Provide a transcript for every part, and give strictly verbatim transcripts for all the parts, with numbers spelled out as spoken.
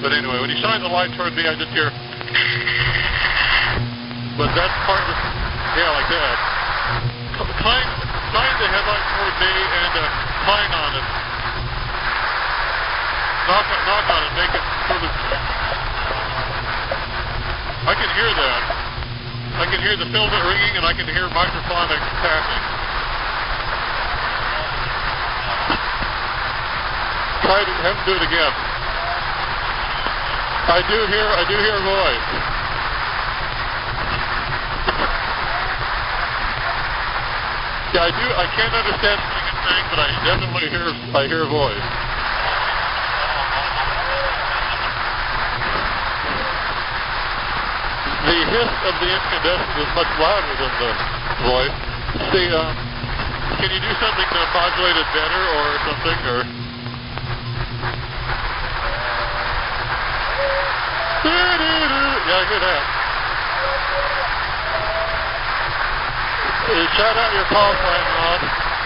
But anyway, when you shine the light toward me, I just hear. But that's part of the, yeah, like that. Shine, shine the headlight toward me and uh, shine on it. Knock, knock on it, make it sort of. I can hear that. I can hear the filament ringing, and I can hear microphonic tapping. Try to have him do it again. I do hear, I do hear a voice. Yeah, I do. I can't understand what you're saying, but I definitely hear, I hear a voice. The hiss of the incandescent is much louder than the voice. See, uh, can you do something to modulate it better or something, or? Yeah, I hear that. Uh, shout out your call sign, Ron.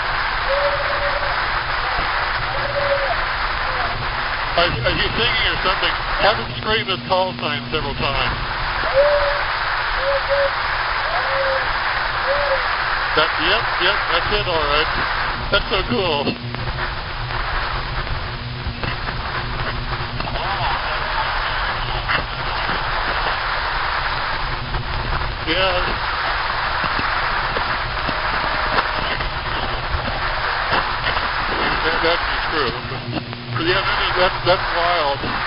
Are, are you singing or something? Have him scream his call sign several times. That, yep, yep, that's it, all right. That's so cool. Yeah. That, that's true. But yeah, that, that, that's wild.